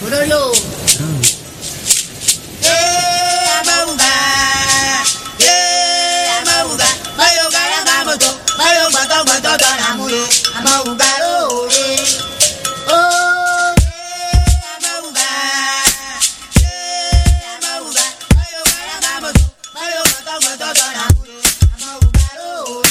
Bololo. Amauga. Amauga. Bayo gara gamoto. Bayo bato bato donamuye. Amauga ro. Oh. Amauga. Amauga. Bayo gara gamoto. Bayo bato bato donamuye. Amauga ro.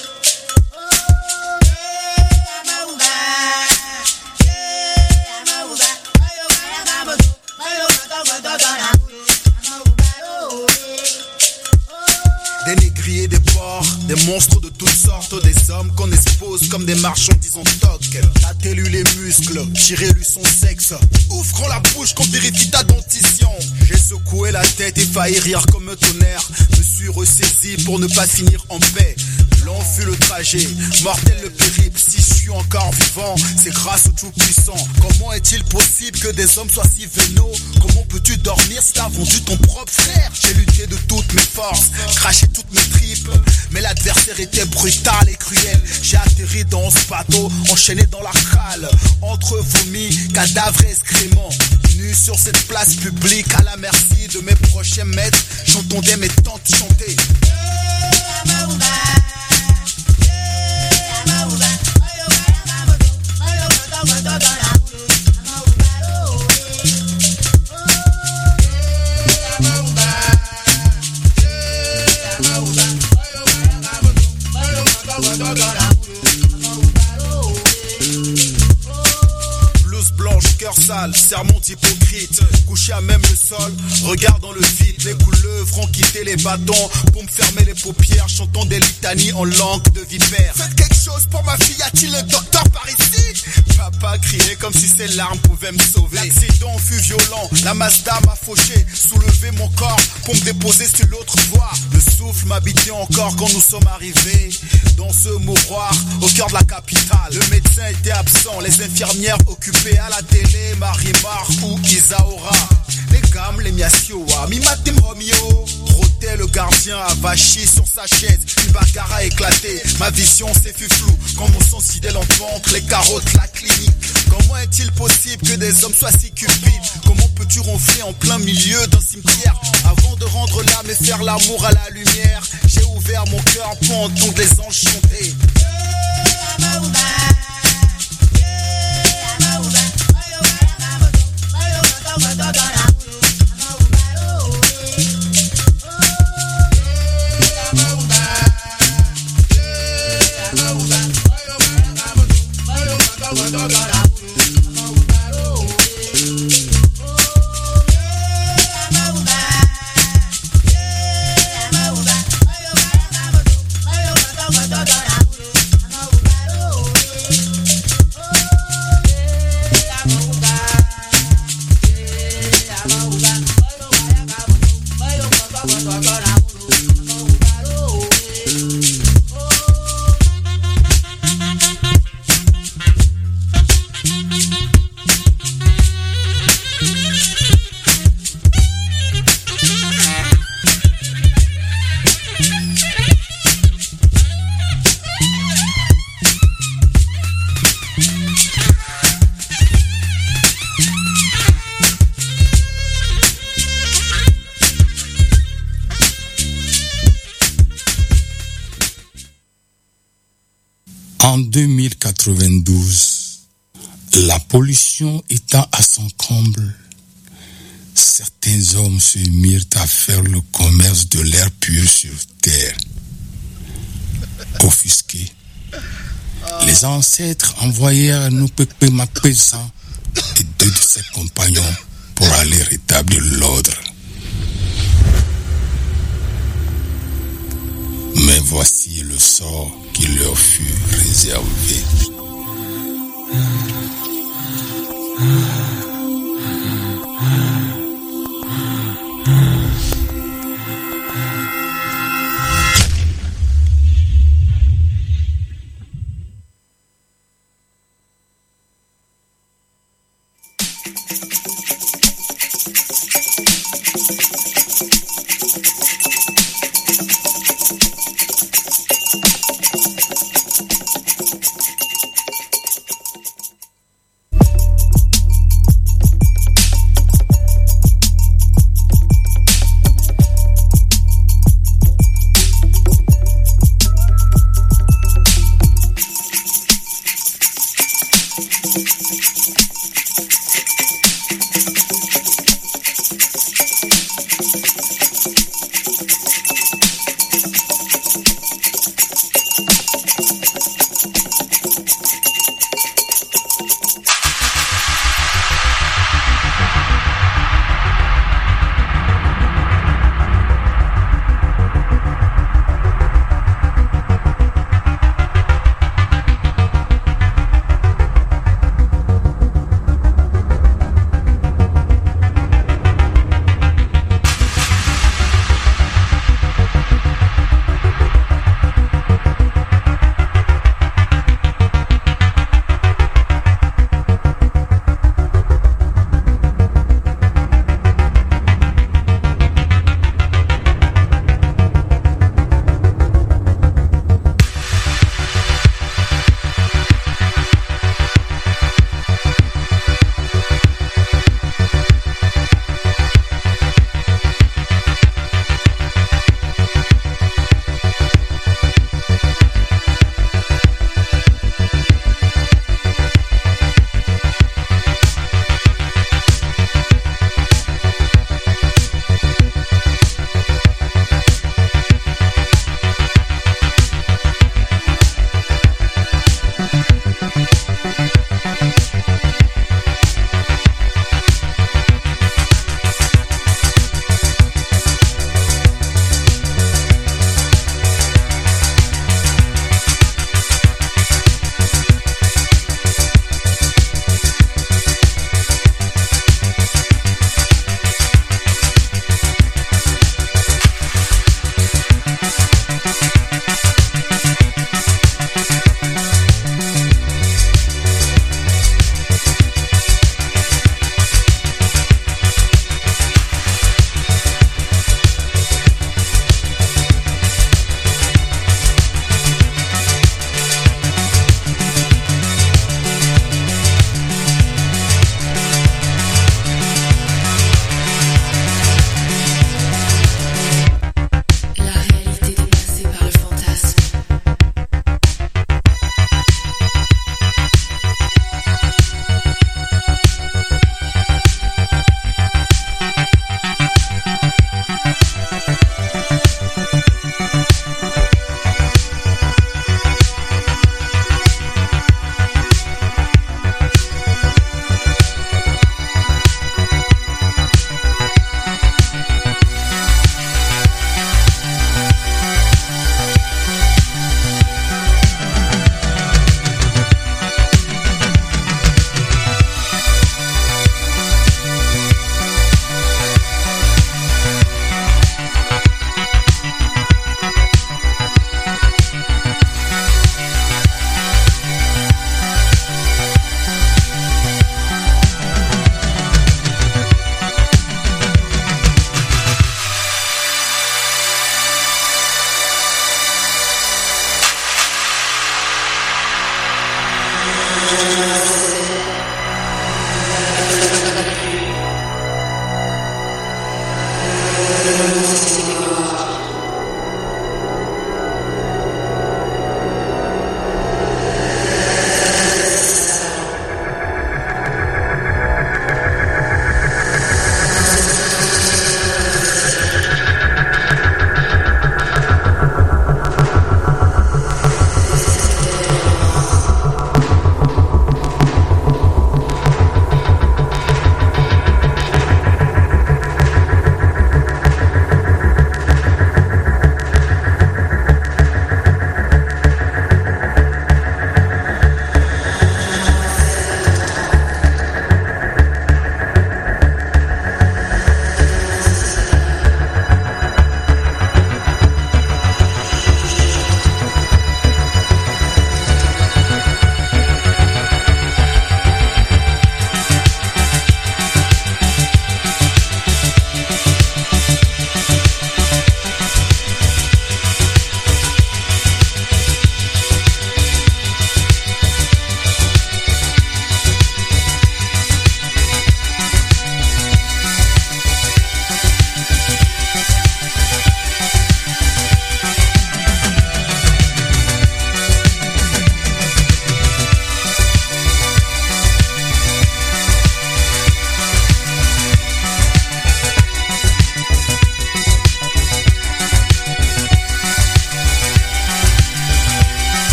Des négriers, des porcs, des monstres de toutes sortes, des hommes qu'on expose comme des marchandises en toc. Tâtez-lui les muscles, tirez-lui son sexe. Ouvrons la bouche qu'on vérifie ta dentition. J'ai secoué la tête et failli rire comme un tonnerre. Me suis ressaisi pour ne pas finir en paix. Long fut le trajet, mortel le périple. Si je suis encore vivant, c'est grâce au Tout-Puissant. Comment est-il possible que des hommes soient si vénaux? Comment peux-tu dormir si t'as vendu ton propre frère? J'ai lutté de toutes mes forces, craché toutes mes tripes, mais l'adversaire était brutal et cruel. J'ai atterri dans ce bateau, enchaîné dans la cale, entre vomis, cadavres et excréments. Nu sur cette place publique, à la merci de mes prochains maîtres, j'entendais mes tantes chanter. Blouse blanche, cœur sale, sermon hypocrite, couché à même le sol, regard dans le vide. Les couleuvres ont quitté les bâtons pour me fermer les paupières, chantant des litanies en langue de vipère. Faites quelque chose pour ma fille, y-a-t-il un docteur par ici? Papa criait comme si ses larmes pouvaient me sauver. L'accident fut violent, la Mazda m'a fauché, soulevé mon corps pour me déposer sur l'autre voie. Le souffle m'habitait encore quand nous sommes arrivés dans ce mouroir au cœur de la capitale. Le médecin était absent, les infirmières occupées à la télé, Marimar ou Isaora. Les gammes, les miasioa, mi matim romio. Trottait le gardien avachi sur sa chaise, une bagarre a éclaté. Ma vision s'est fut floue, quand mon sang si lentement, les carottes, la clinique. Comment est-il possible que des hommes soient si cupides? Comment peux-tu ronfler en plein milieu d'un cimetière? Avant de rendre l'âme et faire l'amour à la lumière, j'ai ouvert mon cœur pour entendre les anges chanter. En 2092, la pollution étant à son comble, certains hommes se mirent à faire le commerce de l'air pur sur terre. Offusqués, les ancêtres envoyèrent Nupekpe Mapesa et 2 de ses compagnons pour aller rétablir l'ordre. Mais voici le sort qui leur fut réservé.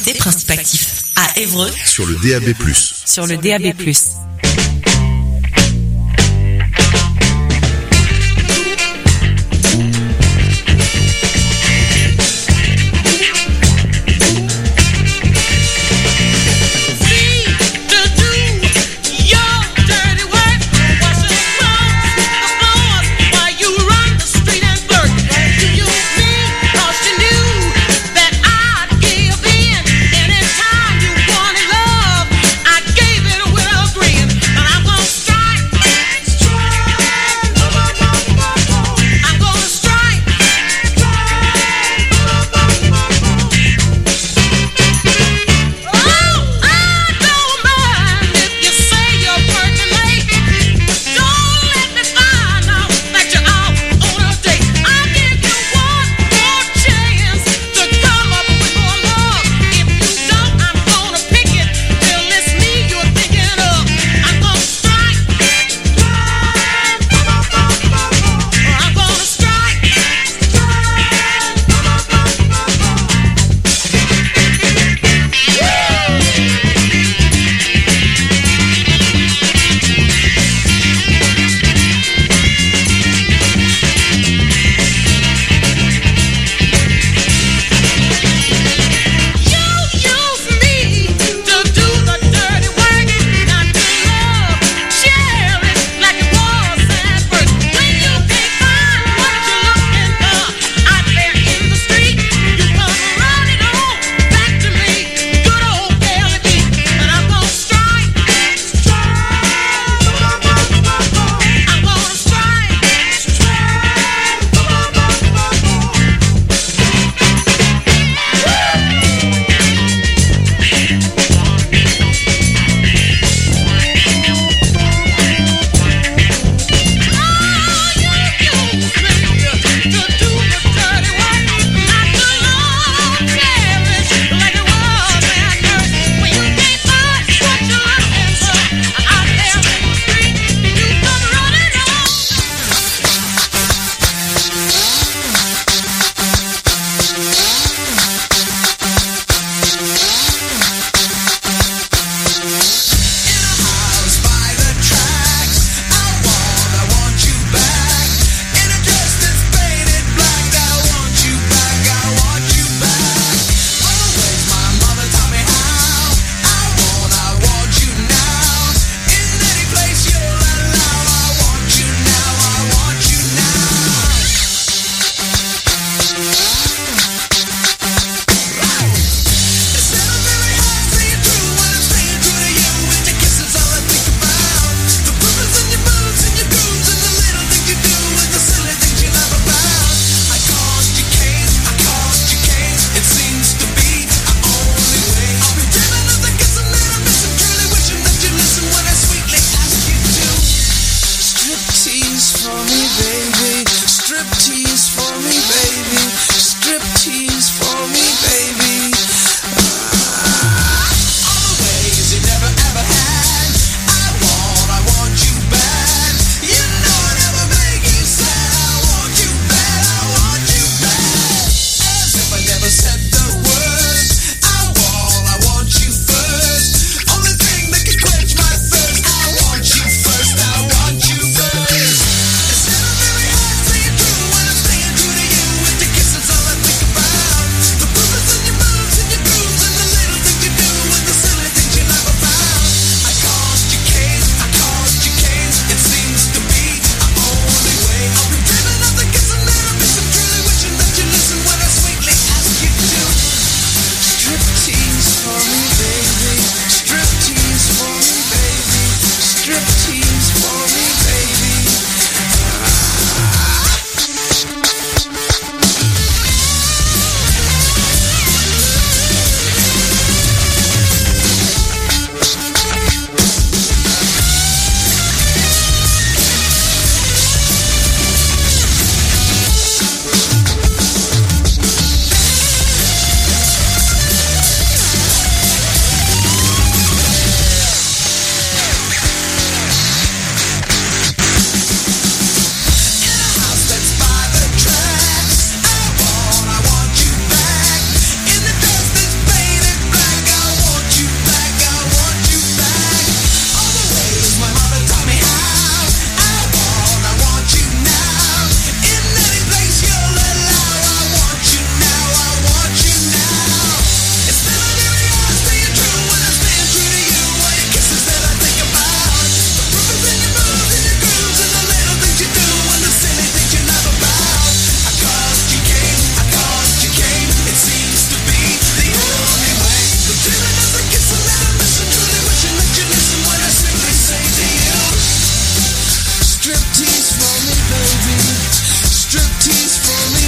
écoutez Principe Actif à Évreux sur le DAB+. Sur le DAB+. Anytime you wanted love, I gave it with a grin.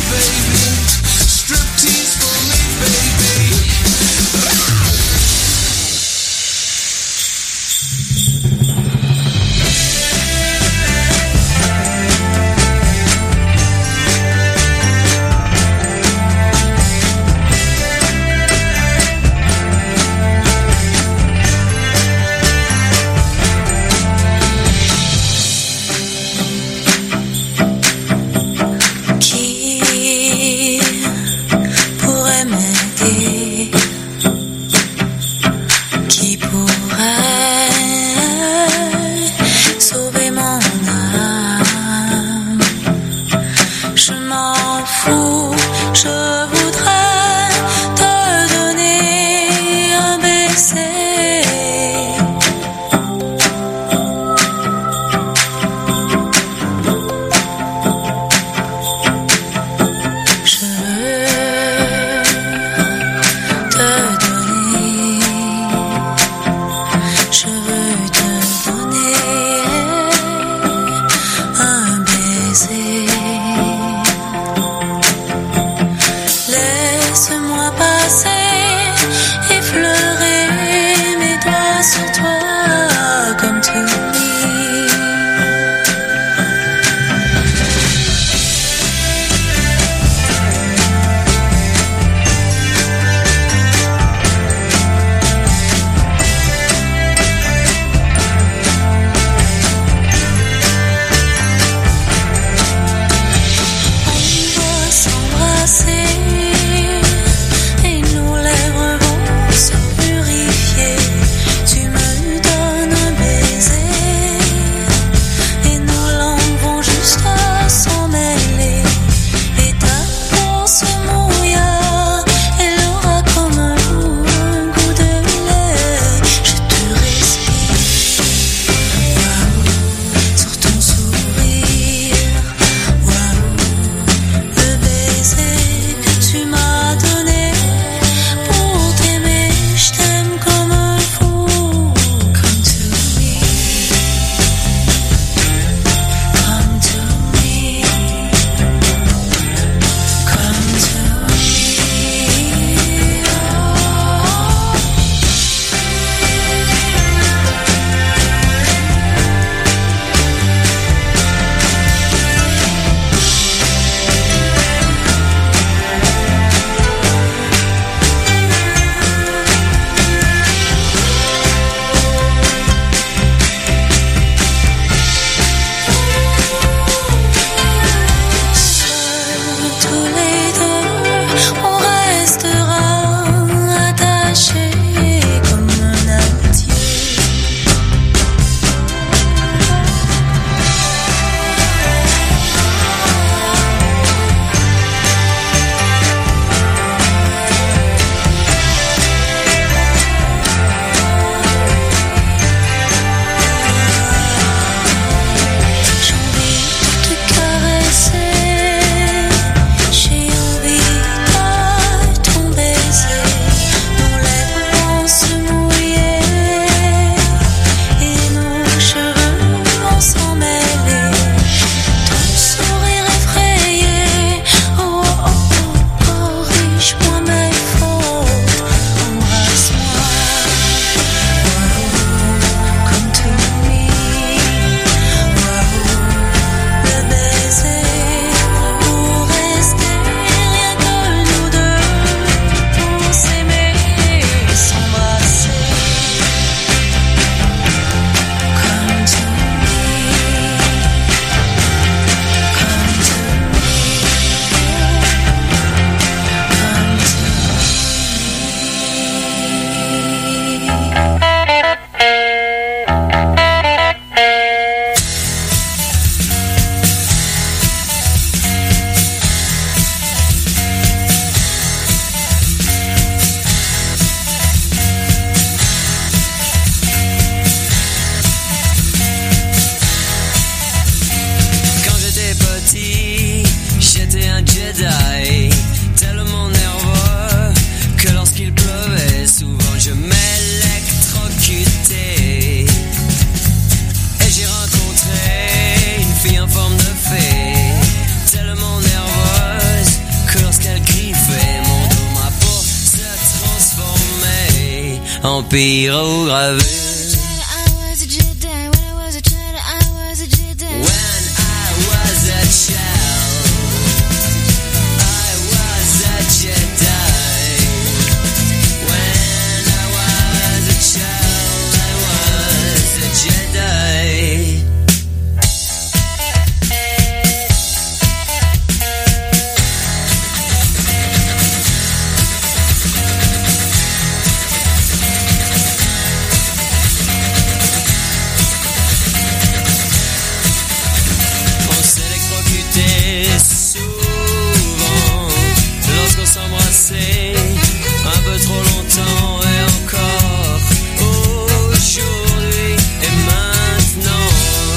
baby. Striptease for me, baby. en pyrogravé. Un peu trop longtemps et encore aujourd'hui et maintenant.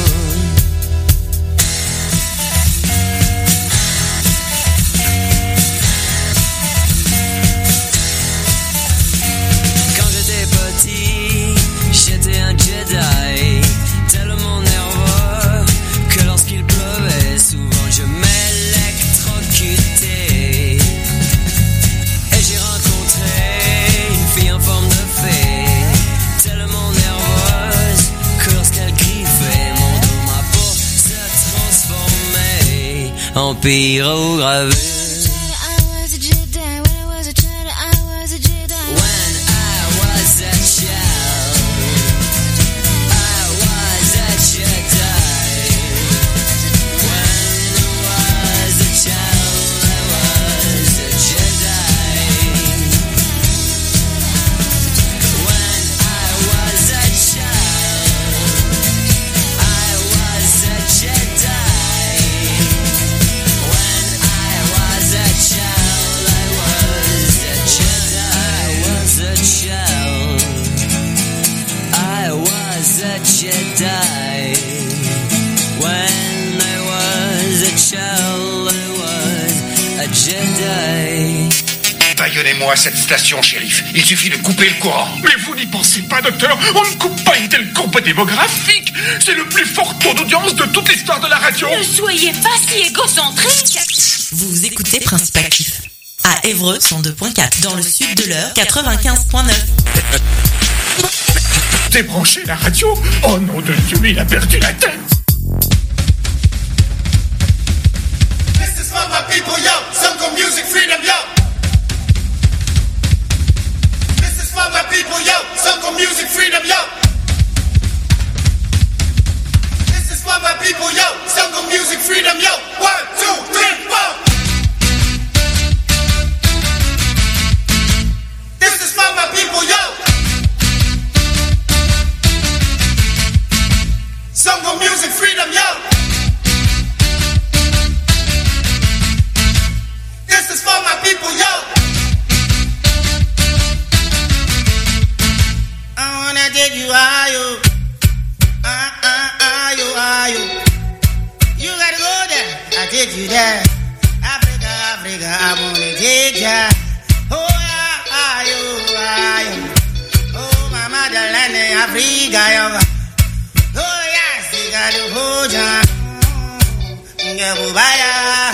Quand j'étais petit, j'étais un Jedi, tellement nerveux que lorsqu'il pleuvait, souvent je m'électrocutais. J'ai rencontré une fille en forme de fée, tellement nerveuse que lorsqu'elle griffait mon dos, ma peau se transformait en pyrogravé. Taillonnez-moi cette station, shérif. Il suffit de couper le courant. Mais vous n'y pensez pas, docteur. On ne coupe pas une telle courbe démographique. C'est le plus fort taux d'audience de toute l'histoire de la radio. Ne soyez pas si égocentrique. Vous écoutez Principe Actif à Évreux 102.4, dans le sud de l'Eure 95.9. Débranchez la radio. Oh nom de Dieu, il a perdu la tête. This is for my people, yo. Some music freedom, yo. This is for my people, yo. Some music freedom, yo. This is for my people, yo. Some music freedom, yo. 1, 2, 3, 4. This is for my people, yo. Some music freedom, yo. This is for my people, yo. I wanna take you higher. You gotta go there. I take you there. Africa, Africa, I wanna take ya. Oh yeah, oh my motherland, Africa, yo. Oh yes, you gotta hold ya. Ngabubaya.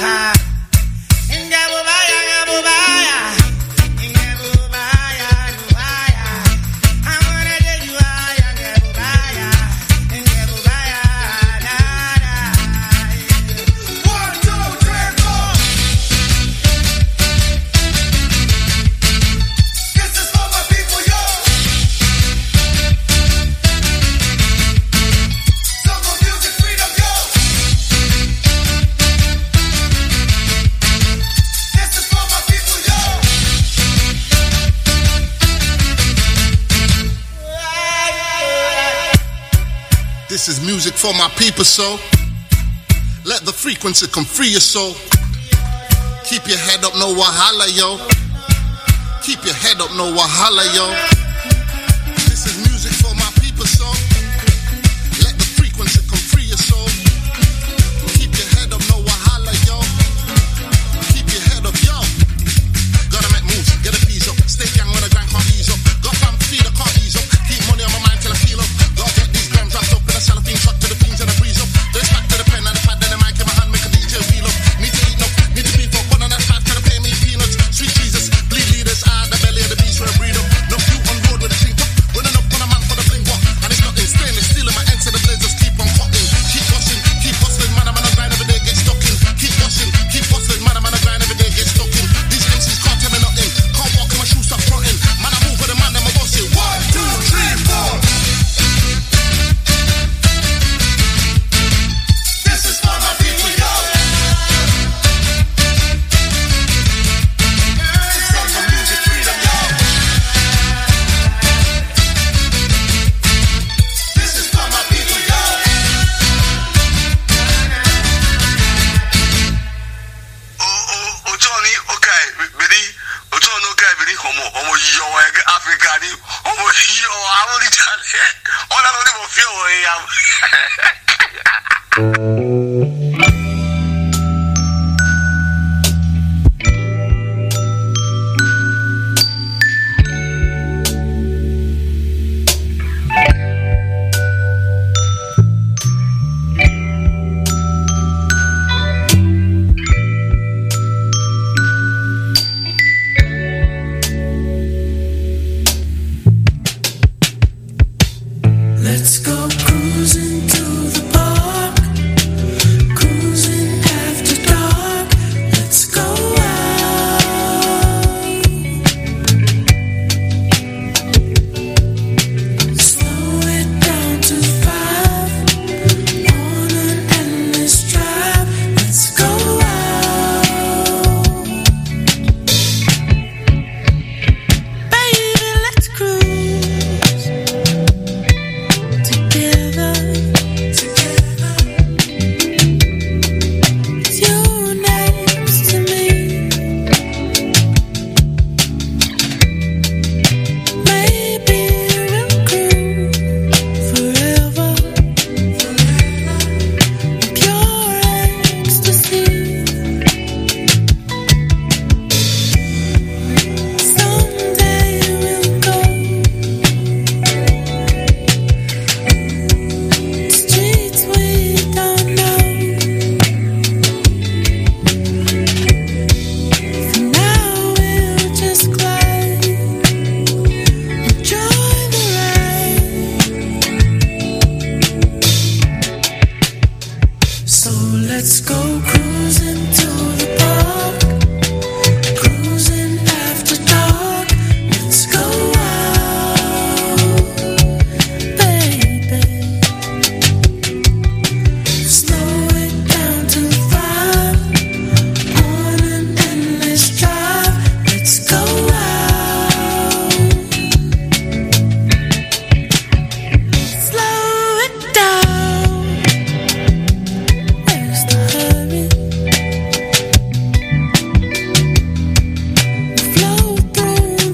This is music for my people, so let the frequency come free your soul. Keep your head up, no wahala, yo. Keep your head up, no wahala, yo. This is music for my people, so let the frequency come free your soul. Keep your head up, no wahala, yo. Keep your head up, yo. Gotta make moves, get a piece up. Stay young when the grind can't ease up. Got fam feed, I can't ease up. Keep money on my mind till I feel up. Gotta get these grams wrapped up in a cellophane shot to the fiends and I breeze up. Then back to the pen and the pad, then the mic in my hand, make a DJ feel up. Need to eat up, need to beef up. One on that five, trying to pay me peanuts. Sweet Jesus, bleed leaders, the belly of the beast where I breed up. No few on Otoni okay bidi Otono okay bidi homo yo Africa ni homo yo amoni tale. Ona no mo feel o ya.